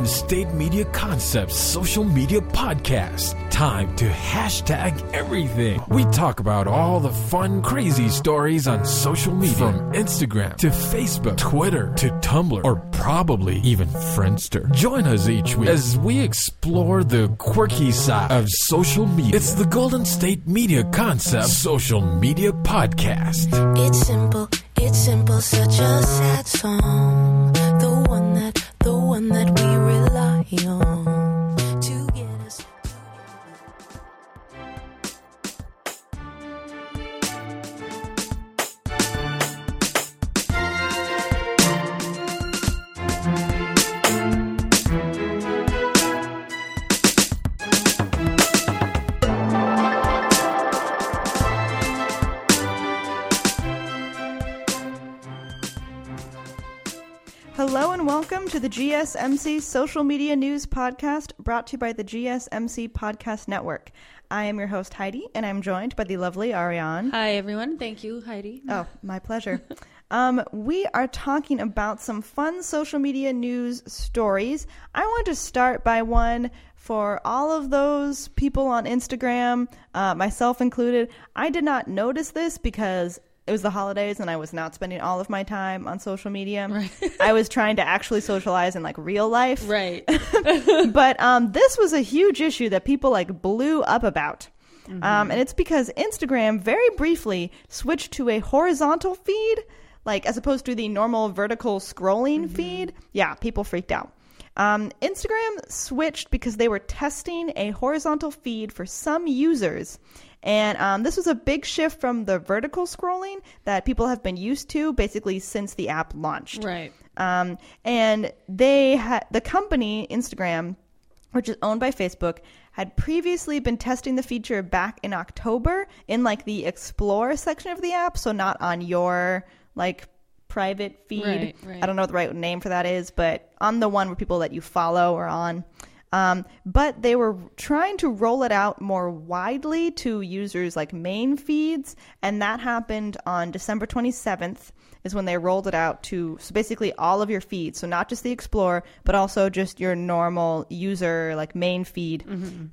Golden State Media Concepts social media podcast. Time to hashtag everything. We talk about all the fun, crazy stories on social media. From Instagram to Facebook, Twitter to Tumblr, or probably even Friendster. Join us each week as we explore the quirky side of social media. It's the Golden State Media Concepts social media podcast. It's simple, such a sad song. The one that we rely on to get us. Hello and welcome to the GSMC Social Media News Podcast, brought to you by the GSMC Podcast Network. I am your host, Heidi, and I'm joined by the lovely Ariane. Hi, everyone. Thank you, Heidi. Oh, my pleasure. We are talking about some fun social media news stories. I want to start by one for all of those people on Instagram, myself included. I did not notice this because it was the holidays and I was not spending all of my time on social media. Right. I was trying to actually socialize in like real life. Right. But this was a huge issue that people like blew up about. And it's because Instagram very briefly switched to a horizontal feed, like as opposed to the normal vertical scrolling feed. Yeah, people freaked out. Instagram switched because they were testing a horizontal feed for some users. And this was a big shift from the vertical scrolling that people have been used to basically since the app launched. Right. And they had the company Instagram, which is owned by Facebook, had previously been testing the feature back in October in like the Explore section of the app, so not on your like private feed. Right. I don't know what the right name for that is, but on the one where people that you follow are on. But they were trying to roll it out more widely to users like main feeds, and that happened on December 27th is when they rolled it out to so basically all of your feeds. So not just the Explorer, but also just your normal user like main feed.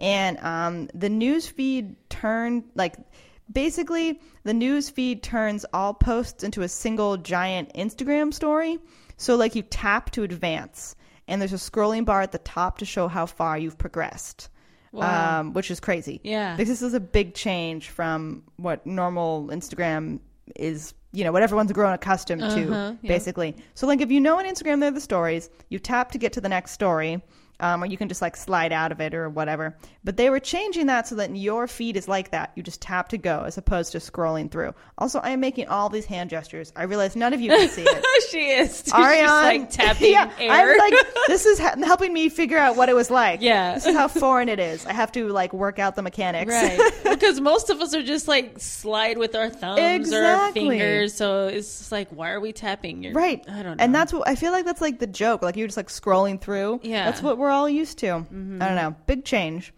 And the news feed turned like basically the news feed turns all posts into a single giant Instagram story. So like you tap to advance. And there's a scrolling bar at the top to show how far you've progressed, which is crazy. Yeah. Because this is a big change from what normal Instagram is, you know, what everyone's grown accustomed to, basically. So, like, if you know on Instagram they're the stories, you tap to get to the next story, or you can just, like, slide out of it or whatever. But they were changing that so that your feed is like that. You just tap to go as opposed to scrolling through. Also, I am making all these hand gestures. I realize none of you can see it. She is. Ariane, She's just like tapping air. I'm like, this is helping me figure out what it was like. Yeah. This is how foreign it is. I have to like work out the mechanics. Right. Because most of us are just like slide with our thumbs or our fingers. So it's just like, why are we tapping? Right. I don't know. And that's what I feel like that's like the joke. Like you're just like scrolling through. Yeah. That's what we're all used to. I don't know. Big change.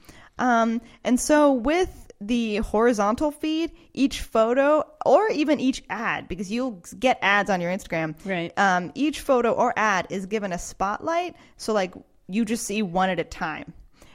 And so with the horizontal feed, each photo or even each ad, because you'll get ads on your Instagram. Right. Each photo or ad is given a spotlight. So like you just see one at a time.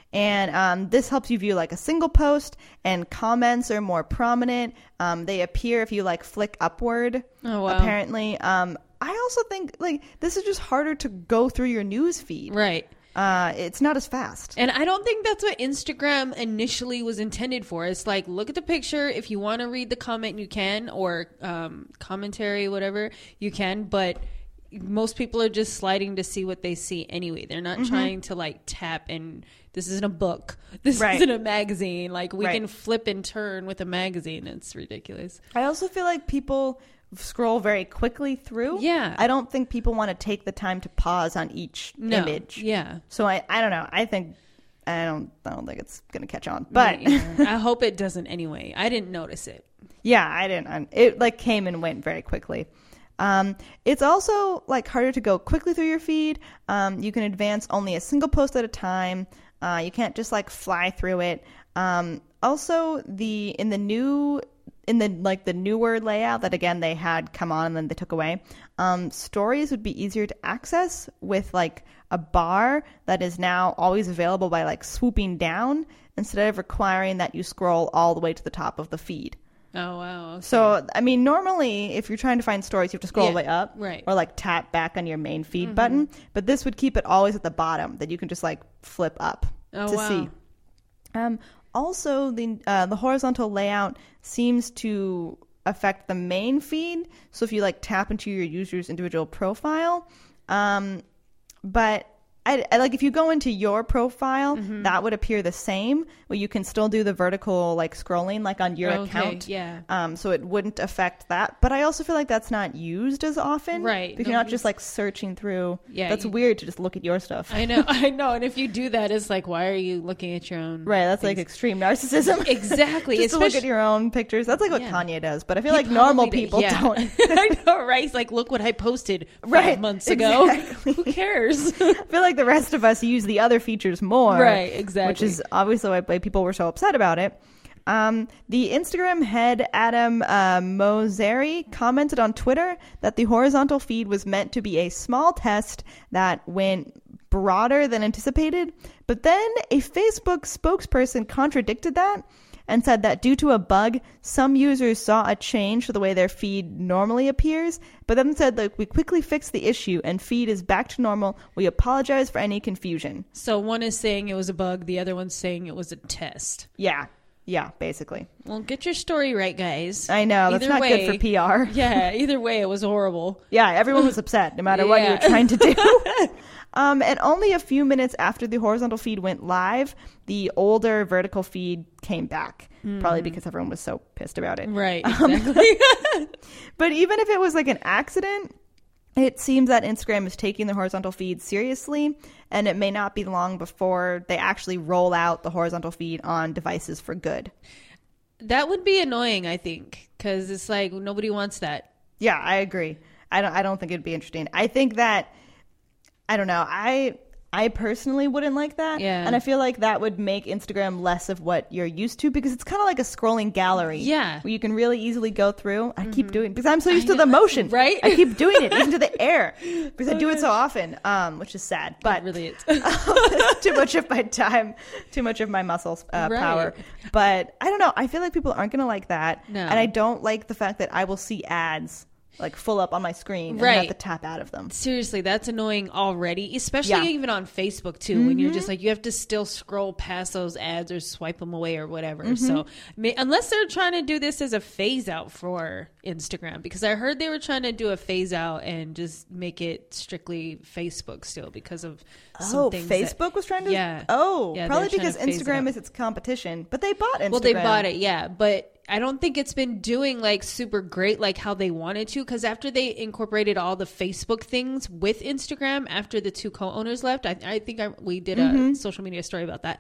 And this helps you view like a single post, and comments are more prominent. They appear if you like flick upward. Oh, wow. Apparently. I also think like this is just harder to go through your news feed. Right. It's not as fast. And I don't think that's what Instagram initially was intended for. It's like, look at the picture. If you want to read the comment, you can, or commentary, whatever, you can. But most people are just sliding to see what they see anyway. They're not trying to like tap, and this isn't a book. This isn't a magazine. Like we can flip and turn with a magazine. It's ridiculous. I also feel like people scroll very quickly through. Yeah. I don't think people want to take the time to pause on each image. Yeah. So I don't know. I don't think it's gonna catch on. But I hope it doesn't anyway. I didn't notice it. Yeah, I didn't. It like came and went very quickly. It's also like harder to go quickly through your feed. You can advance only a single post at a time. You can't just like fly through it. Also, in the new in the like the newer layout that again they had come on and then they took away, stories would be easier to access with like a bar that is now always available by like swooping down instead of requiring that you scroll all the way to the top of the feed. Oh, wow. Okay. So, I mean, normally if you're trying to find stories, you have to scroll all the way up, right, or like tap back on your main feed button. But this would keep it always at the bottom that you can just like flip up to see. Also, the horizontal layout seems to affect the main feed. So if you like tap into your user's individual profile, but I like if you go into your profile, that would appear the same. Where you can still do the vertical like scrolling like on your account. Yeah. So it wouldn't affect that. But I also feel like that's not used as often. Right. Because you're not just like searching through. Yeah. That's weird to just look at your stuff. I know. And if you do that, it's like, why are you looking at your own? Right. That's like extreme narcissism. Exactly. Just to look at your own pictures. That's like what Kanye does. But I feel like He normal probably people don't. I know, right? He's like, look what I posted 5 months ago. Exactly. Who cares? I feel like the rest of us use the other features more. Right, exactly. Which is obviously why people were so upset about it. The Instagram head, Adam Mosseri, commented on Twitter that the horizontal feed was meant to be a small test that went broader than anticipated. But then a Facebook spokesperson contradicted that and said that due to a bug, some users saw a change to the way their feed normally appears, but then said that we quickly fixed the issue and feed is back to normal. We apologize for any confusion. So one is saying it was a bug, the other one's saying it was a test. Yeah, basically. Well, get your story right, guys. I know, that's not good for PR. Yeah, either way, it was horrible. Yeah, everyone was upset, no matter what you were trying to do. And only a few minutes after the horizontal feed went live, the older vertical feed came back. Probably because everyone was so pissed about it. Right, exactly. But even if it was like an accident, it seems that Instagram is taking the horizontal feed seriously, and it may not be long before they actually roll out the horizontal feed on devices for good. That would be annoying, I think, because it's like nobody wants that. Yeah, I agree. I don't think it'd be interesting. I think that, I don't know, I personally wouldn't like that. Yeah. And I feel like that would make Instagram less of what you're used to, because it's kind of like a scrolling gallery. Yeah. Where you can really easily go through. I keep doing it because I'm so used to the motion. Right? I keep doing it into the air because I do it so often, which is sad. But It really is. too much of my time, too much of my muscles power. But I don't know. I feel like people aren't going to like that. No. And I don't like the fact that I will see ads like full up on my screen and have to tap out of them. Seriously, that's annoying already, especially even on Facebook too, when you're just like, you have to still scroll past those ads or swipe them away or whatever. So unless they're trying to do this as a phase out for Instagram, because I heard they were trying to do a phase out and just make it strictly Facebook still because of some things Facebook was trying to? Yeah, probably they're because trying to phase it Instagram out. is its competition. But they bought Instagram. Well, they bought it, but I don't think it's been doing like super great like how they wanted to, because after they incorporated all the Facebook things with Instagram after the two co-owners left, I think we did a social media story about that.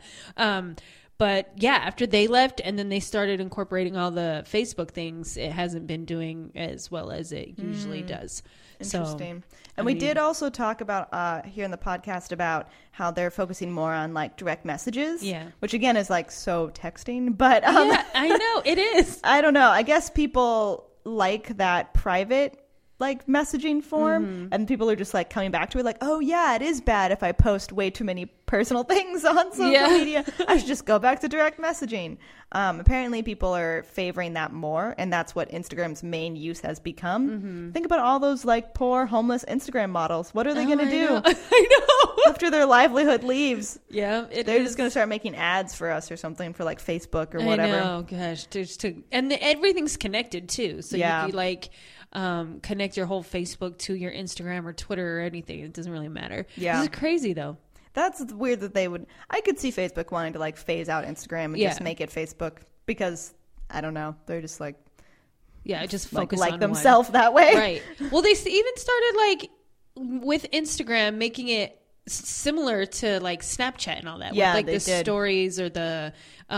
But yeah, after they left and then they started incorporating all the Facebook things, it hasn't been doing as well as it usually does. Interesting. And we did also talk about here in the podcast about how they're focusing more on like direct messages. Yeah. Which again is like so texting. But yeah, I know it is. I don't know. I guess people like that private like messaging form, and people are just like coming back to it like, oh yeah, it is bad if I post way too many personal things on social media. I should just go back to direct messaging. Apparently people are favoring that more, and that's what Instagram's main use has become. Think about all those like poor homeless Instagram models. What are they going to do? I know. After their livelihood leaves? Yeah, they're just going to start making ads for us or something for like Facebook or whatever. I know, gosh, everything's connected too. So you could like connect your whole Facebook to your Instagram or Twitter or anything. It doesn't really matter. Yeah, this is crazy though. That's weird that they would. I could see Facebook wanting to like phase out Instagram and just make it Facebook, because I don't know, they're just like, just focus like on themselves that way, right? Well, they even started like with Instagram making it similar to like Snapchat and all that. Yeah, with, like they the did. stories or the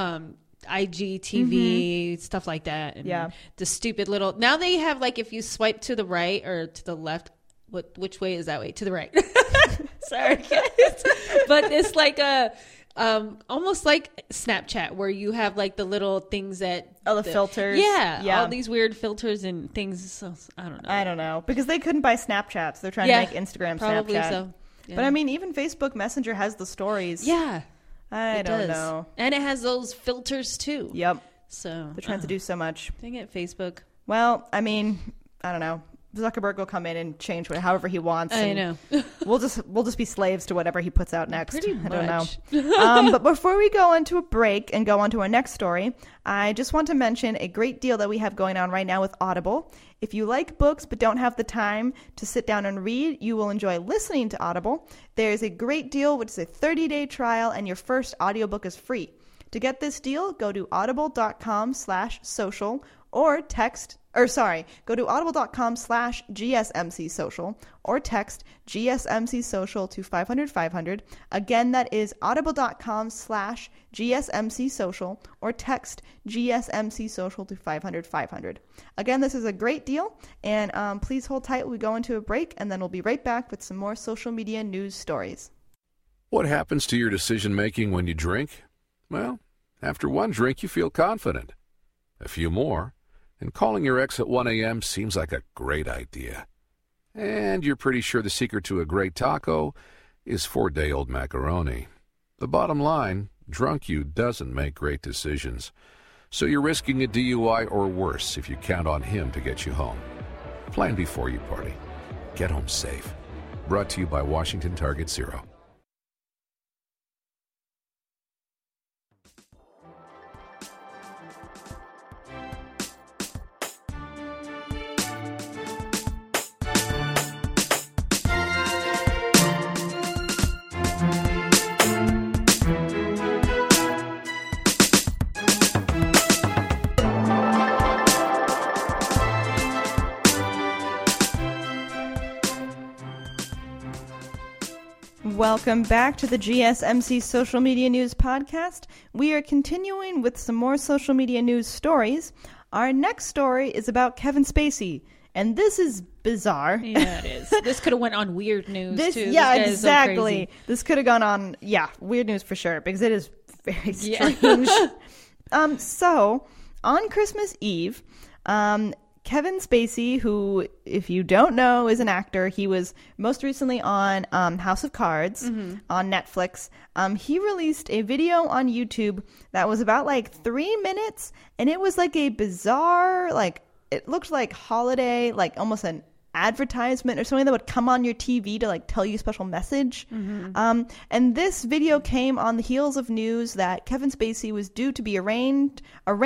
IGTV stuff like that. And the stupid little. Now they have like if you swipe to the right or to the left. Which way is that way? To the right. Sorry, guys. But it's like almost like Snapchat, where you have like the little things that the filters. Yeah, all these weird filters and things. So I don't know because they couldn't buy Snapchat, so they're trying to make Instagram probably Snapchat. So. Yeah. But I mean, even Facebook Messenger has the stories. Yeah, I don't know, and it has those filters too. Yep. So they're trying to do so much. Dang it, Facebook. Well, I mean, I don't know. Zuckerberg will come in and change however he wants. I know. we'll just be slaves to whatever he puts out next. Pretty I don't much. know. But before we go into a break and go on to our next story, I just want to mention a great deal that we have going on right now with Audible. If you like books but don't have the time to sit down and read, you will enjoy listening to Audible. There's a great deal, which is a 30-day trial, and your first audiobook is free. To get this deal, go to audible.com/social or go to audible.com/GSMC social or text GSMC social to 500-500. Again, that is audible.com/GSMC social or text GSMC social to 500-500. Again, this is a great deal, and please hold tight. We go into a break, and then we'll be right back with some more social media news stories. What happens to your decision-making when you drink? Well, after one drink, you feel confident. A few more, and calling your ex at 1 a.m. seems like a great idea. And you're pretty sure the secret to a great taco is 4-day-old macaroni. The bottom line, drunk you doesn't make great decisions. So you're risking a DUI or worse if you count on him to get you home. Plan before you party. Get home safe. Brought to you by Washington Target Zero. Welcome back to the GSMC Social Media News Podcast. We are continuing with some more social media news stories. Our next story is about Kevin Spacey, and this is bizarre. Yeah, it is. This could have went on Weird News, too. Yeah, this exactly. So this could have gone on, Weird News for sure, because it is very strange. So, on Christmas Eve, Kevin Spacey, who, if you don't know, is an actor. He was most recently on House of Cards on Netflix. He released a video on YouTube that was about 3 minutes, and it was a bizarre, it looked like holiday, almost an advertisement or something that would come on your TV to tell you a special message. And this video came on the heels of news that Kevin Spacey was due to be arraigned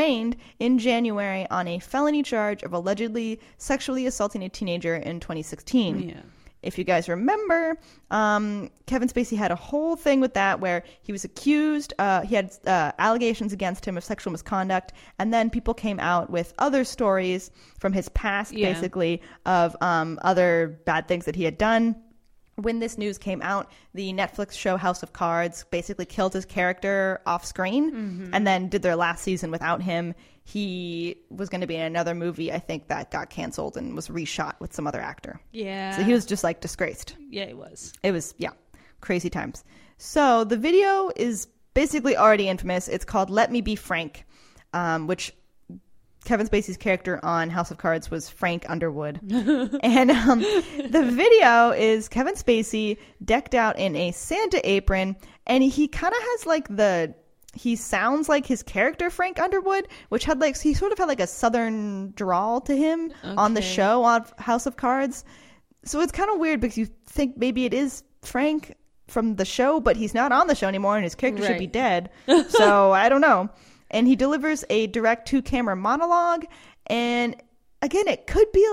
in January on a felony charge of allegedly sexually assaulting a teenager in 2016. Yeah. If you guys remember, Kevin Spacey had a whole thing with that where he was accused, he had allegations against him of sexual misconduct, and then people came out with other stories from his past, basically, of other bad things that he had done. When this news came out, the Netflix show House of Cards basically killed his character off screen and then did their last season without him. He was going to be in another movie, I think, that got canceled and was reshot with some other actor. Yeah. So he was just disgraced. Yeah, it was. It was, crazy times. So the video is basically already infamous. It's called Let Me Be Frank, which Kevin Spacey's character on House of Cards was Frank Underwood. And the video is Kevin Spacey decked out in a Santa apron, and he kind of has he sounds like his character Frank Underwood, which had he sort of had a southern drawl to him on the show on House of Cards. So it's kind of weird because you think maybe it is Frank from the show, but he's not on the show anymore and his character should be dead. So I don't know. And he delivers a direct to-camera monologue. And again, it could be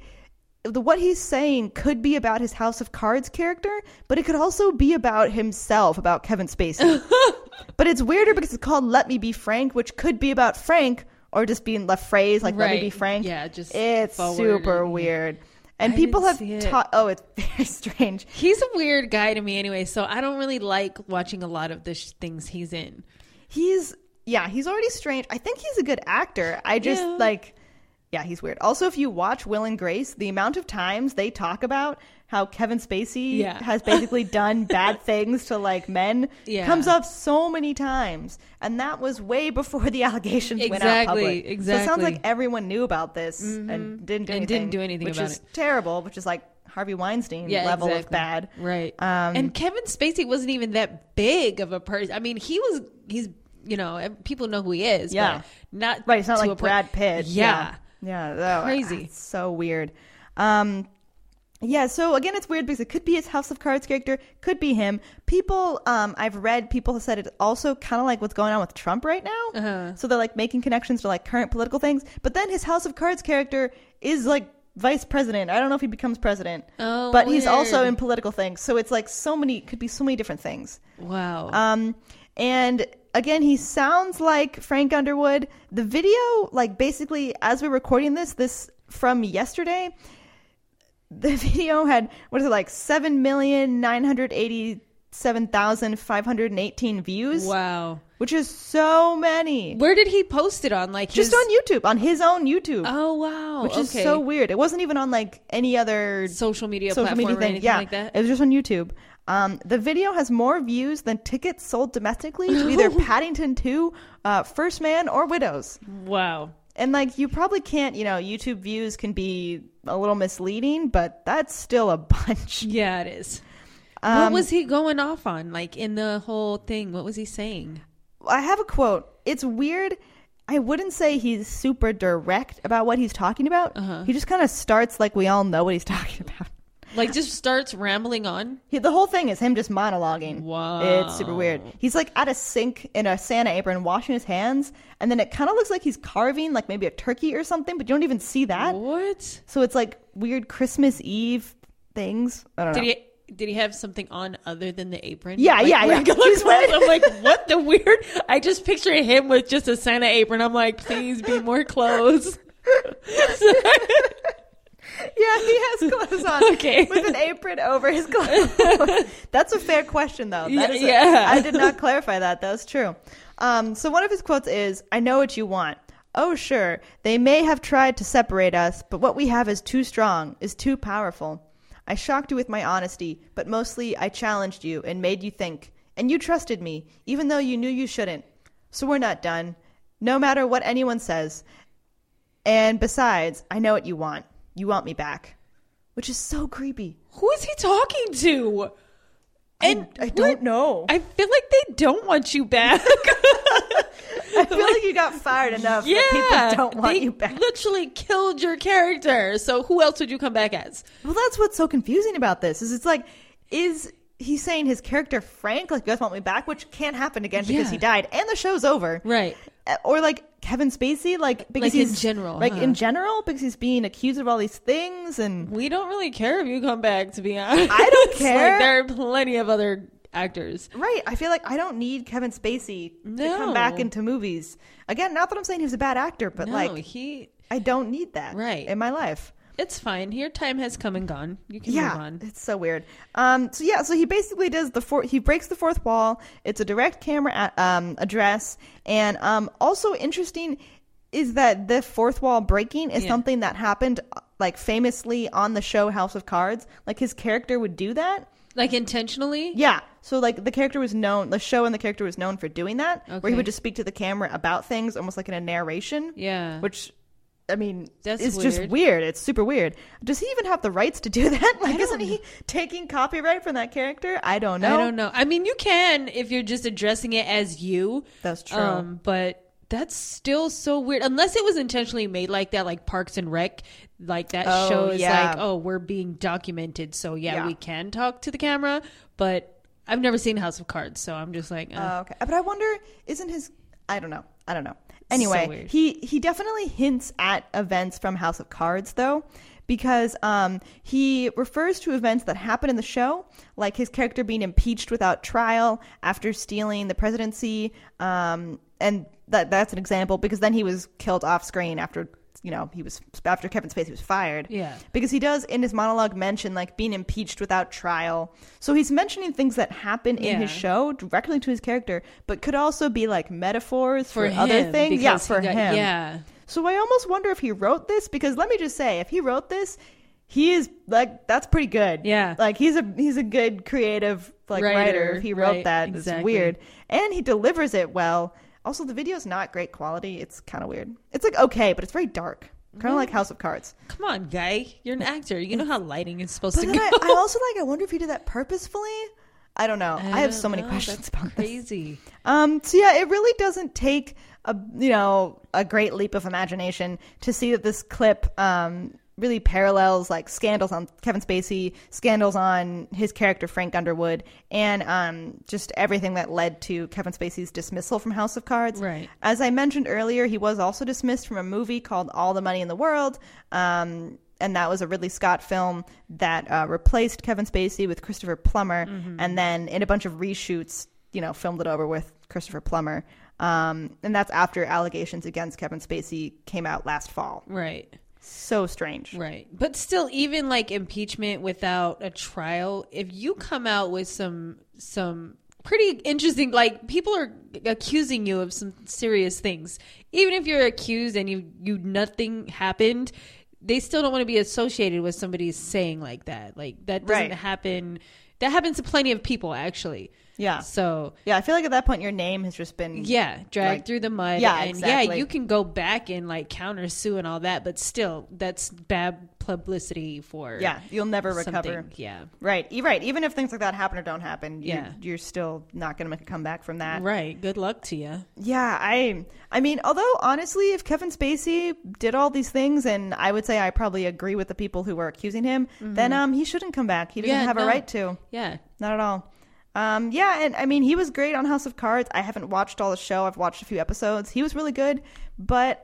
what he's saying could be about his House of Cards character, but it could also be about himself, about Kevin Spacey. But it's weirder because it's called Let Me Be Frank, which could be about Frank or just being left phrase, Let Me Be Frank. Yeah, just it's super weird. And people have taught, it's very strange. He's a weird guy to me anyway, so I don't really like watching a lot of the things he's in. He's already strange. I think he's a good actor. I just he's weird. Also, if you watch Will and Grace, the amount of times they talk about how Kevin Spacey Yeah. has basically done bad things to like men Yeah. comes up so many times, and that was way before the allegations went out public. Exactly. So it sounds like everyone knew about this and didn't do And anything. didn't do anything which about is it. terrible. Which is like Harvey Weinstein level of bad. Right. And Kevin Spacey wasn't even that big of a person. I mean, he's people know who he is. Yeah. But not Right. It's not to like a point- Brad Pitt. Yeah. Yeah. Crazy. It's so weird. Yeah, so again, it's weird because it could be his House of Cards character, could be him. People, I've read, people have said it's also kind of like what's going on with Trump right now. So they're like making connections to like current political things. But then his House of Cards character is like vice president. I don't know if he becomes president. Oh, but he's also weird. in political things. So it's like could be so many different things. Wow. And again, he sounds like Frank Underwood. The video, like basically, as we're recording this from yesterday, the video had, 7,987,518 views. Wow. Which is so many. Where did he post it on? Like Just on YouTube, on his own YouTube. Oh wow. Which is so weird. It wasn't even on like any other social media platform or thing. anything Yeah, like that. it was just on YouTube. The video has more views than tickets sold domestically to either Paddington 2, First Man, or Widows. Wow. And like, you probably can't, YouTube views can be a little misleading, but that's still a bunch. Yeah, it is. What was he going off on? Like in the whole thing, what was he saying? I have a quote. It's weird. I wouldn't say he's super direct about what he's talking about. He just kind of starts like we all know what he's talking about. Like just starts rambling on? The whole thing is him just monologuing. Wow. It's super weird. He's like at a sink in a Santa apron washing his hands, and then it kind of looks like he's carving like maybe a turkey or something, but you don't even see that. What? So it's like weird Christmas Eve things. I don't know. Did he have something on other than the apron? Yeah, yeah. He's wearing- I'm like, what the weird? I just picture him with just a Santa apron. I'm like, please be more clothes. Yeah, he has clothes on. Okay. With an apron over his clothes. That's a fair question, though. Yeah. I did not clarify that. That was true. So one of his quotes is, "I know what you want. Oh, sure. They may have tried to separate us, but what we have is too strong, is too powerful. I shocked you with my honesty, but mostly I challenged you and made you think. And you trusted me, even though you knew you shouldn't. So we're not done. No matter what anyone says. And besides, I know what you want. You want me back." Which is so creepy. Who is he talking to? And I don't know. I feel like they don't want you back. I feel like you got fired enough that people don't want you back. Literally killed your character. So who else would you come back as? Well, that's what's so confusing about this. Is it's like, is he saying his character Frank, like, you guys want me back, which can't happen again because Yeah. he died and the show's over, Right. Or like Kevin Spacey, like because Like in he's general, like huh? in general, because he's being accused of all these things, and We don't really care if you come back, to be honest. I don't Like, care. there are plenty of other actors. right. I feel like I don't need Kevin Spacey to come back No. into movies again. Not that I'm saying he's a bad actor, but No, like I don't need that Right. in my life. It's fine. Your time has come and gone. You can Yeah, move on. it's so weird. So he basically does he breaks the fourth wall. It's a direct camera address, and also interesting is that the fourth wall breaking is something that happened like famously on the show House of Cards. Like his character would do that. Like intentionally? Yeah. So like the character was known, the show and the character was known for doing that, where he Okay. would just speak to the camera about things, almost like in a narration. Yeah. Which, I mean, That's it's just weird. weird. It's super weird. Does he even have the rights to do that? Like, isn't he taking copyright from that character? I don't know. I don't know. I mean, you can if you're just addressing it as you. That's true. But that's still so weird. Unless it was intentionally made like that, like Parks and Rec. Like that Oh, show is yeah. like, oh, we're being documented. So Yeah. we can talk to the camera. But I've never seen House of Cards. So I'm just like, Okay. But I wonder, isn't his... I don't know. Anyway, weird. he definitely hints at events from House of Cards, though, because he refers to events that happen in the show, like his character being impeached without trial after stealing the presidency, and that's an example, because then he was killed off screen after after Kevin Spacey was fired. Yeah. Because he does in his monologue mention like being impeached without trial. So he's mentioning things that happen in his Yeah. show directly to his character, but could also be like metaphors for him, other things. Yeah, because for he got- him. Yeah. So I almost wonder if he wrote this, because let me just say, if he wrote this, he is like, that's pretty good. Yeah. Like he's a good creative like writer. If he wrote that, exactly. It's weird. And he delivers it well. Also, the video is not great quality. It's kind of weird. It's like okay, but it's very dark. Kind of like House of Cards. Come on, guy. You're an actor. You know how lighting is supposed But to then go. I also I wonder if he did that purposefully. I don't know. I have so many questions about crazy. this. So yeah, it really doesn't take a great leap of imagination to see that this clip really parallels like scandals on Kevin Spacey, scandals on his character Frank Underwood, and just everything that led to Kevin Spacey's dismissal from House of Cards. Right. As I mentioned earlier, he was also dismissed from a movie called All the Money in the World. And that was a Ridley Scott film that replaced Kevin Spacey with Christopher Plummer, and then in a bunch of reshoots, filmed it over with Christopher Plummer. And that's after allegations against Kevin Spacey came out last fall. Right. So strange. Right. But still, even like impeachment without a trial, if you come out with some pretty interesting, like people are accusing you of some serious things, even if you're accused and you nothing happened, they still don't want to be associated with somebody saying like that. Like that doesn't happen. That happens to plenty of people, actually. Yeah. So yeah, I feel like at that point your name has just been dragged through the mud. Yeah, and exactly. you can go back and like counter sue and all that, but still, that's bad publicity for you'll never recover. something. Yeah. Right. Even if things like that happen or don't happen, you're still not going to make a comeback from that. Right. Good luck to you. Yeah, I mean, although honestly, if Kevin Spacey did all these things, and I would say I probably agree with the people who were accusing him, then he shouldn't come back. He doesn't have a right to. Yeah. Not at all. And I mean, he was great on House of Cards. I haven't watched all the show. I've watched a few episodes. He was really good. But,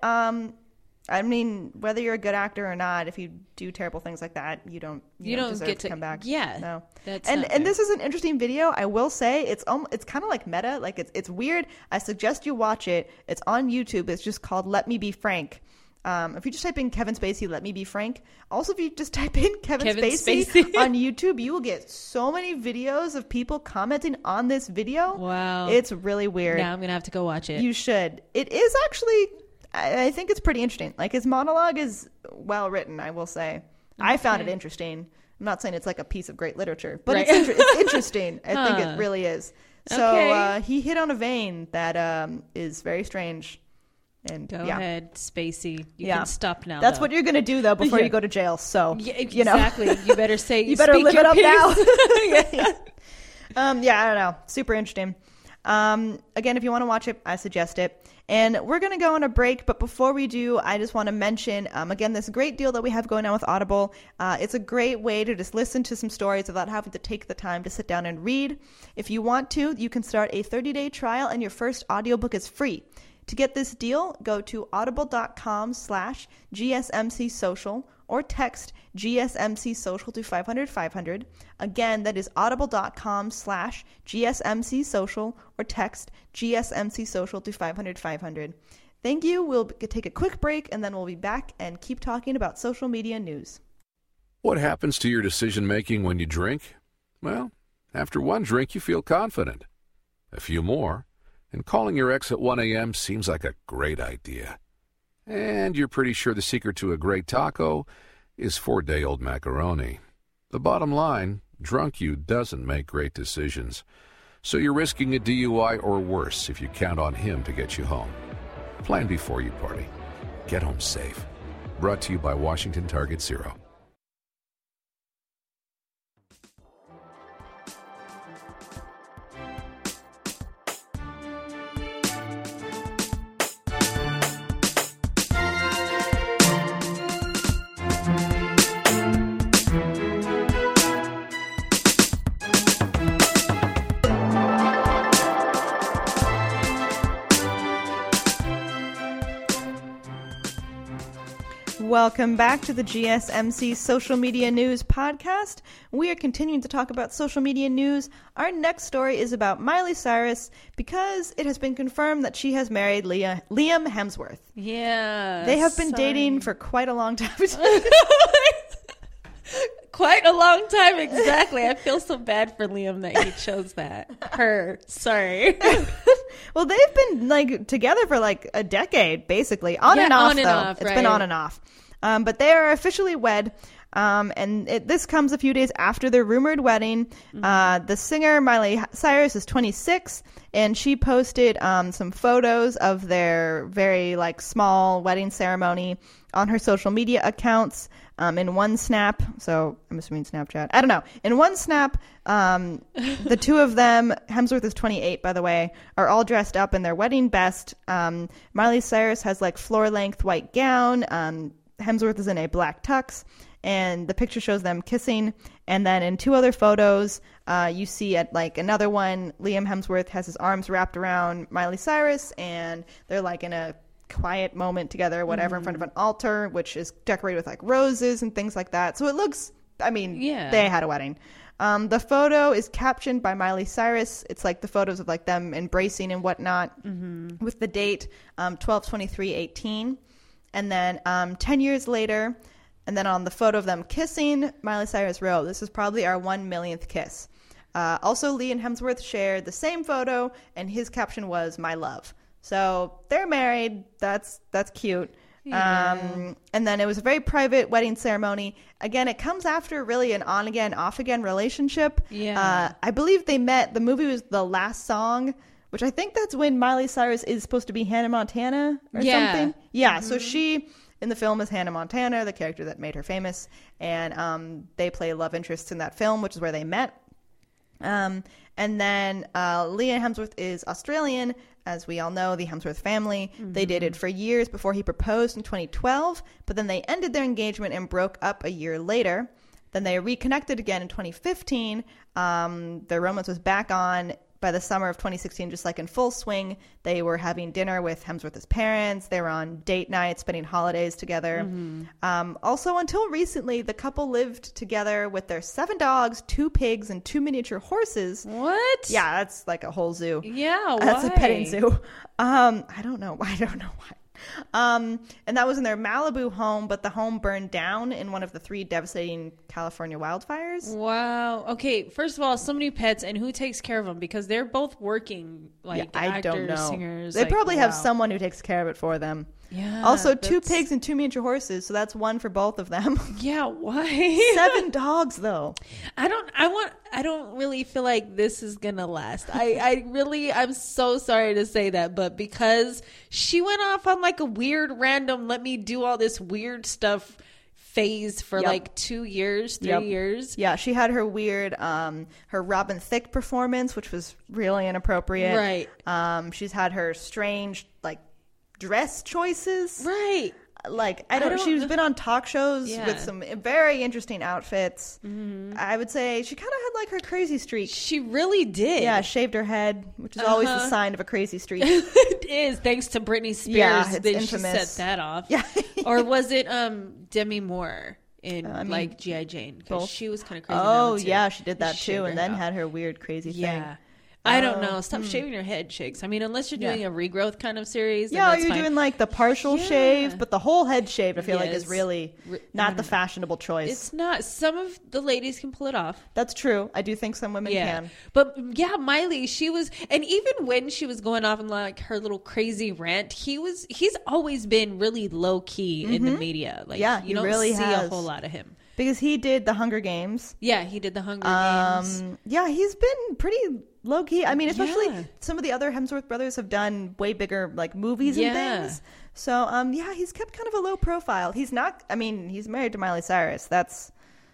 I mean, whether you're a good actor or not, if you do terrible things like that, you don't deserve get to come back. Yeah. No. That's and this is an interesting video. I will say it's kind of like meta. Like it's weird. I suggest you watch it. It's on YouTube. It's just called Let Me Be Frank. If you just type in Kevin Spacey, Let Me Be Frank. Also, if you just type in Kevin Spacey on YouTube, you will get so many videos of people commenting on this video. Wow. It's really weird. Now I'm going to have to go watch it. You should. It is actually, I think it's pretty interesting. Like his monologue is well written, I will say. I found it interesting. I'm not saying it's like a piece of great literature, but it's interesting. I think it really is. So he hit on a vein that is very strange. And go ahead, Spacey. You can stop now. That's what you're going to do, though, before you go to jail. So, exactly. You better say you better live it up piece. now. I don't know. Super interesting. Again, if you want to watch it, I suggest it. And we're going to go on a break. But before we do, I just want to mention, again, this great deal that we have going on with Audible. It's a great way to just listen to some stories without having to take the time to sit down and read. If you want to, you can start a 30-day trial and your first audiobook is free. To get this deal, go to audible.com/GSMC Social or text GSMC Social to 500-500. Again, that is audible.com/GSMC Social or text GSMC Social to 500-500. Thank you. We'll take a quick break and then we'll be back and keep talking about social media news. What happens to your decision making when you drink? Well, after one drink, you feel confident. A few more, and calling your ex at 1 a.m. seems like a great idea. And you're pretty sure the secret to a great taco is 4-day-old macaroni. The bottom line, drunk you doesn't make great decisions. So you're risking a DUI or worse if you count on him to get you home. Plan before you party. Get home safe. Brought to you by Washington Target Zero. Welcome back to the GSMC Social Media News Podcast. We are continuing to talk about social media news. Our next story is about Miley Cyrus because it has been confirmed that she has married Liam Hemsworth. Yeah. They have been dating for quite a long time. Quite a long time, exactly. I feel so bad for Liam that he chose that. Her. Sorry. Well, they've been like together for like a decade, basically. On and off, though. It's been on and off. But they are officially wed. This comes a few days after their rumored wedding. The singer Miley Cyrus is 26, and she posted some photos of their very like small wedding ceremony on her social media accounts. In one snap, so I'm assuming Snapchat. I don't know. In one snap, the two of them, Hemsworth is 28, by the way, are all dressed up in their wedding best. Miley Cyrus has like floor-length white gown. Hemsworth is in a black tux, and the picture shows them kissing. And then in two other photos, you see at like another one, Liam Hemsworth has his arms wrapped around Miley Cyrus, and they're like in a quiet moment together, whatever, in front of an altar, which is decorated with like roses and things like that. So it looks, I mean, they had a wedding. The photo is captioned by Miley Cyrus. It's like the photos of like them embracing and whatnot, with the date 12/23/18. And then 10 years later, and then on the photo of them kissing, Miley Cyrus wrote, "This is probably our 1 millionth kiss." Also, Liam Hemsworth shared the same photo, and his caption was "My love." So they're married. That's cute. Yeah. And then it was a very private wedding ceremony. Again, it comes after really an on-again, off-again relationship. Yeah. I believe they met. The movie was The Last Song, which I think that's when Miley Cyrus is supposed to be Hannah Montana or something. Yeah. So she in the film is Hannah Montana, the character that made her famous. And they play love interests in that film, which is where they met. And then Liam Hemsworth is Australian. As we all know, the Hemsworth family, they dated for years before he proposed in 2012, but then they ended their engagement and broke up a year later. Then they reconnected again in 2015. Their romance was back on by the summer of 2016, just like in full swing. They were having dinner with Hemsworth's parents. They were on date nights, spending holidays together. Also, until recently, the couple lived together with their 7 dogs, 2 pigs, and 2 miniature horses. What? Yeah, that's like a whole zoo. Yeah, why? That's a petting zoo. I don't know. I don't know why. And that was in their Malibu home, but the home burned down in one of the 3 devastating California wildfires. Wow. Okay, first of all, so many pets, and who takes care of them? Because they're both working, like, I actors, don't know. singers. They like, probably have wow. someone who takes care of it for them. Yeah. Also, 2 pigs and 2 miniature horses, so that's 1 for both of them. Yeah, why? 7 dogs, though. I don't really feel like this is gonna last. I'm so sorry to say that, but because she went off on like a weird random let me do all this weird stuff phase for like 2 years, 3 years. Yeah, she had her weird her Robin Thicke performance, which was really inappropriate. Right. She's had her strange like dress choices. Right. Like she's been on talk shows with some very interesting outfits. I would say she kind of had like her crazy streak. She really did. Yeah, shaved her head, which is always the sign of a crazy streak. It is, thanks to Britney Spears. Yeah, it's that infamous. She set that off. Yeah. Or was it Demi Moore in like G.I. Jane? Because she was kind of crazy. Oh yeah, she did that She too, shaved and her then head had her weird crazy thing. I don't know. Stop shaving your head, chicks. I mean, unless you're doing a regrowth kind of series. Yeah, then you're that's doing fine. like the partial shave, but the whole head shaved, I feel like, is really not the know. fashionable choice. It's not. Some of the ladies can pull it off. That's true. I do think some women can. But yeah, Miley, she was, and even when she was going off in like her little crazy rant, he's always been really low key in the media. Like, you don't really see has. a whole lot of him. Because he did the Hunger Games. Yeah, he did the Hunger Games. Yeah, he's been pretty low key. I mean, especially Yeah. some of the other Hemsworth brothers have done way bigger like movies and things. So, yeah, he's kept kind of a low profile. He's not. I mean, he's married to Miley Cyrus. That's.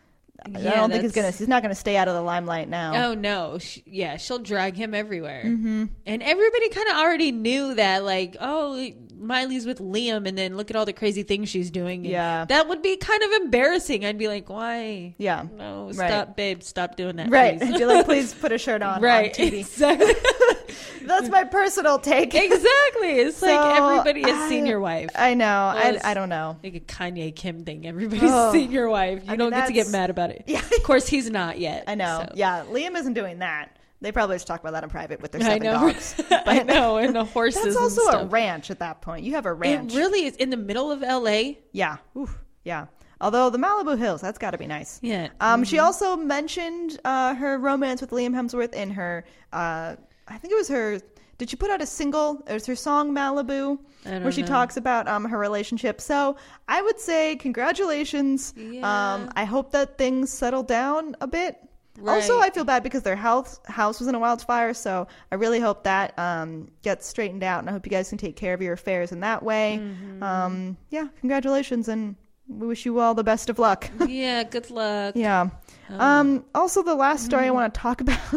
I don't think he's not gonna stay out of the limelight now. Oh no, she'll drag him everywhere, and everybody kind of already knew that. Like, oh, Miley's with Liam, and then look at all the crazy things she's doing. And that would be kind of embarrassing. I'd be like, why? Yeah, no, stop, babe, stop doing that. Right, please. I'd be like, please put a shirt on. Right, on TV. exactly. That's my personal take. Exactly. It's So, like everybody is senior wife. I know. Well, I don't know. Like a Kanye Kim thing. Everybody's senior wife. You don't get to get mad about it. Yeah. Of course, he's not yet. I know. So. Yeah, Liam isn't doing that. They probably just talk about that in private with their 7 I know. dogs. But I know, and the horses. That's also and a stuff. ranch at that point. You have a ranch. It really is in the middle of LA. Yeah. Oof. Yeah. Although the Malibu Hills, that's got to be nice. Yeah. She also mentioned her romance with Liam Hemsworth in her, I think it was her, did she put out a single? It was her song Malibu, where she talks about her relationship. So I would say congratulations. Yeah. I hope that things settle down a bit. Right. Also, I feel bad because their house was in a wildfire, so I really hope that gets straightened out, and I hope you guys can take care of your affairs in that way. Yeah, congratulations, and we wish you all the best of luck. Yeah, good luck. Yeah. Also, the last story I want to talk about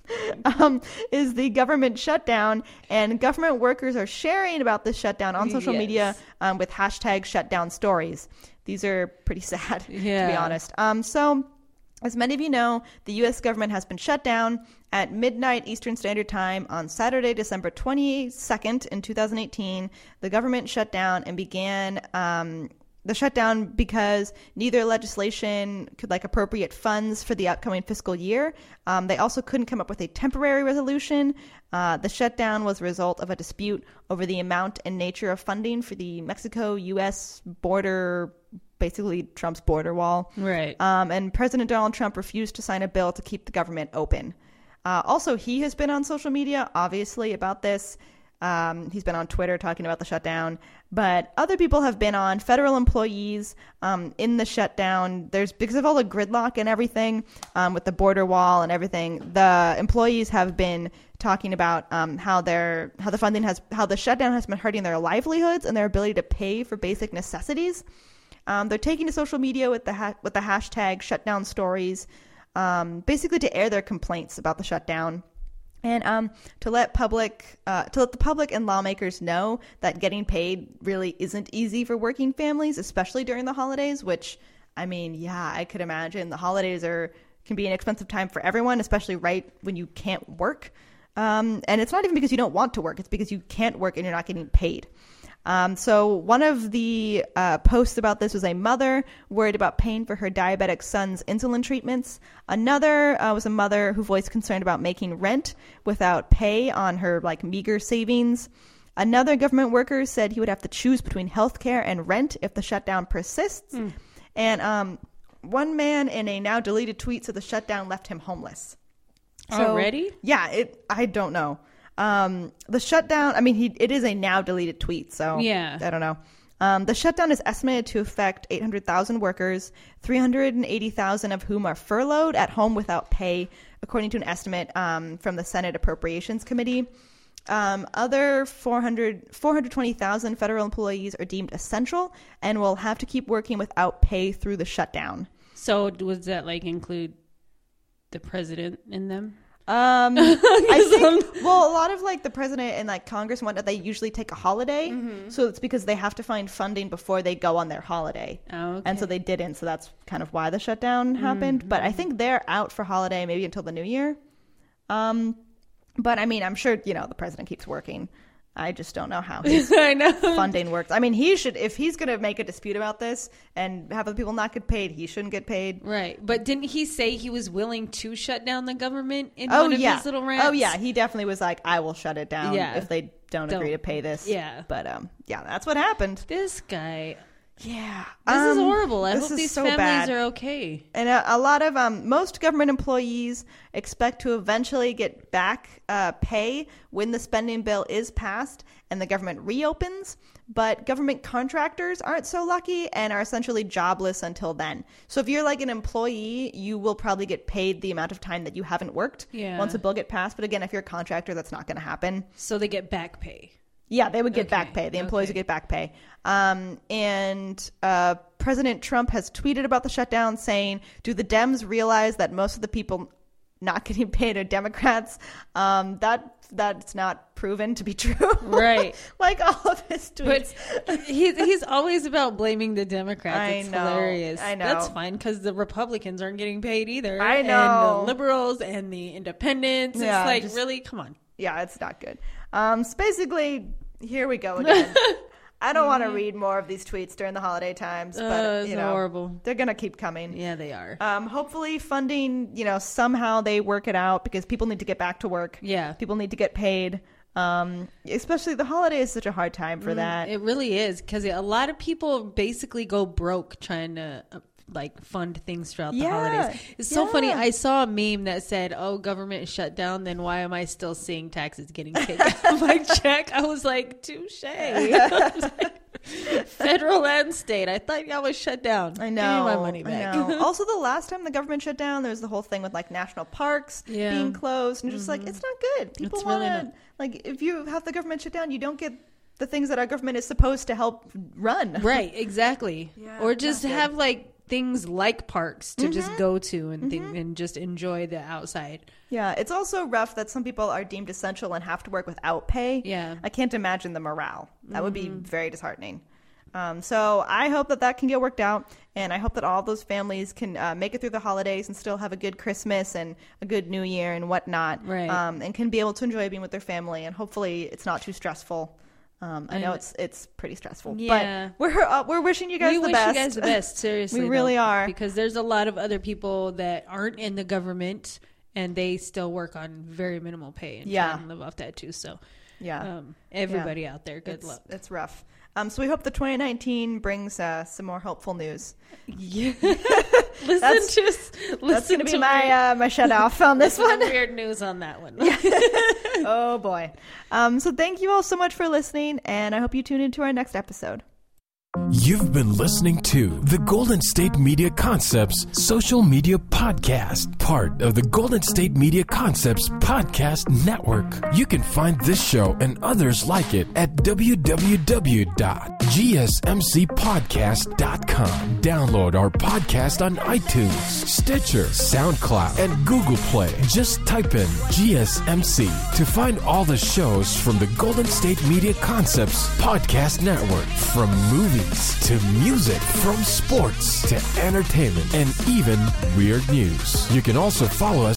is the government shutdown, and government workers are sharing about this shutdown on social media with hashtag shutdown stories. These are pretty sad, to be honest. So, as many of you know, the U.S. government has been shut down at midnight Eastern Standard Time on Saturday, December 22nd in 2018. The government shut down and began the shutdown because neither legislation could appropriate funds for the upcoming fiscal year. They also couldn't come up with a temporary resolution. The shutdown was a result of a dispute over the amount and nature of funding for the Mexico-U.S. border, basically Trump's border wall. Right. And President Donald Trump refused to sign a bill to keep the government open. Also, he has been on social media, obviously, about this. He's been on Twitter talking about the shutdown. But other people have been on, federal employees in the shutdown. Because of all the gridlock and everything with the border wall and everything, the employees have been talking about how the shutdown has been hurting their livelihoods and their ability to pay for basic necessities. They're taking to social media with the hashtag shutdown stories, basically to air their complaints about the shutdown, and to let the public and lawmakers know that getting paid really isn't easy for working families, especially during the holidays. Which, I mean, yeah, I could imagine the holidays can be an expensive time for everyone, especially right when you can't work. And it's not even because you don't want to work; it's because you can't work and you're not getting paid. So one of the posts about this was a mother worried about paying for her diabetic son's insulin treatments. Another was a mother who voiced concern about making rent without pay on her meager savings. Another government worker said he would have to choose between healthcare and rent if the shutdown persists. And one man in a now deleted tweet said the shutdown left him homeless. So, already? Yeah, I don't know. The shutdown, it is a now deleted tweet, so yeah. I don't know. The shutdown is estimated to affect 800,000 workers, 380,000 of whom are furloughed at home without pay, according to an estimate from the Senate Appropriations Committee. Other 420,000 federal employees are deemed essential and will have to keep working without pay through the shutdown. So does that include the president in them? I think, well, a lot of the president and Congress and whatnot, they usually take a holiday. So it's because they have to find funding before they go on their holiday. Oh, okay. And so they didn't. So that's kind of why the shutdown happened. But I think they're out for holiday maybe until the new year. But I'm sure, the president keeps working. I just don't know how his funding works. He should, if he's going to make a dispute about this and have other people not get paid, he shouldn't get paid. Right. But didn't he say he was willing to shut down the government in one of his little rants? Oh, yeah. He definitely was like, I will shut it down if they don't agree to pay this. Yeah. But, that's what happened. This guy. Yeah. This is horrible. I hope these so families bad. are okay. And a lot of most government employees expect to eventually get back pay when the spending bill is passed and the government reopens. But government contractors aren't so lucky and are essentially jobless until then. So if you're an employee, you will probably get paid the amount of time that you haven't worked once the bill gets passed. But again, if you're a contractor, that's not going to happen. So they get back pay. Yeah, they would get back pay. The employees would get back pay. And President Trump has tweeted about the shutdown saying, do the Dems realize that most of the people not getting paid are Democrats? That's not proven to be true. Right. All of his tweets. But he's always about blaming the Democrats. It's hilarious. I know. That's fine because the Republicans aren't getting paid either. I know. And the liberals and the independents. Yeah, it's really, come on. Yeah, it's not good. So basically, here we go again. I don't want to read more of these tweets during the holiday times, but it's horrible. They're gonna keep coming. Yeah, they are. Hopefully, funding, somehow they work it out because people need to get back to work. Yeah, people need to get paid. Especially the holiday is such a hard time for that. It really is, because a lot of people basically go broke trying to like fund things throughout the holidays. It's so funny. I saw a meme that said, "Oh, government is shut down, then why am I still seeing taxes getting taken out of my check?" I was like, touche. Federal and state. I thought y'all was shut down. I know. Give me my money back. I know. Also, the last time the government shut down, there was the whole thing with like national parks being closed, and just like it's not good. People want to like if you have the government shut down, you don't get the things that our government is supposed to help run. Right. Exactly. Or just have like things like parks to just go to and and just enjoy the outside. Yeah, it's also rough that some people are deemed essential and have to work without pay. Yeah. I can't imagine the morale. That would be very disheartening. So I hope that can get worked out, and I hope that all those families can make it through the holidays and still have a good Christmas and a good New Year and whatnot. Right. And can be able to enjoy being with their family, and hopefully it's not too stressful. I know it's pretty stressful, but we're wishing you guys the best. We wish you guys the best, seriously. We really are. Because there's a lot of other people that aren't in the government and they still work on very minimal pay and try and live off that too. So everybody out there, good luck. It's rough. So we hope the 2019 brings some more hopeful news. Yeah. That's going to be my shut off on this one. Weird news on that one. Oh boy. So thank you all so much for listening, and I hope you tune into our next episode. You've been listening to the Golden State Media Concepts Social Media Podcast, part of the Golden State Media Concepts Podcast Network. You can find this show and others like it at www.gsmcpodcast.com. Download our podcast on iTunes, Stitcher, SoundCloud, and Google Play. Just type in GSMC to find all the shows from the Golden State Media Concepts Podcast Network, from movies to music, from sports to entertainment, and even weird news. You can also follow us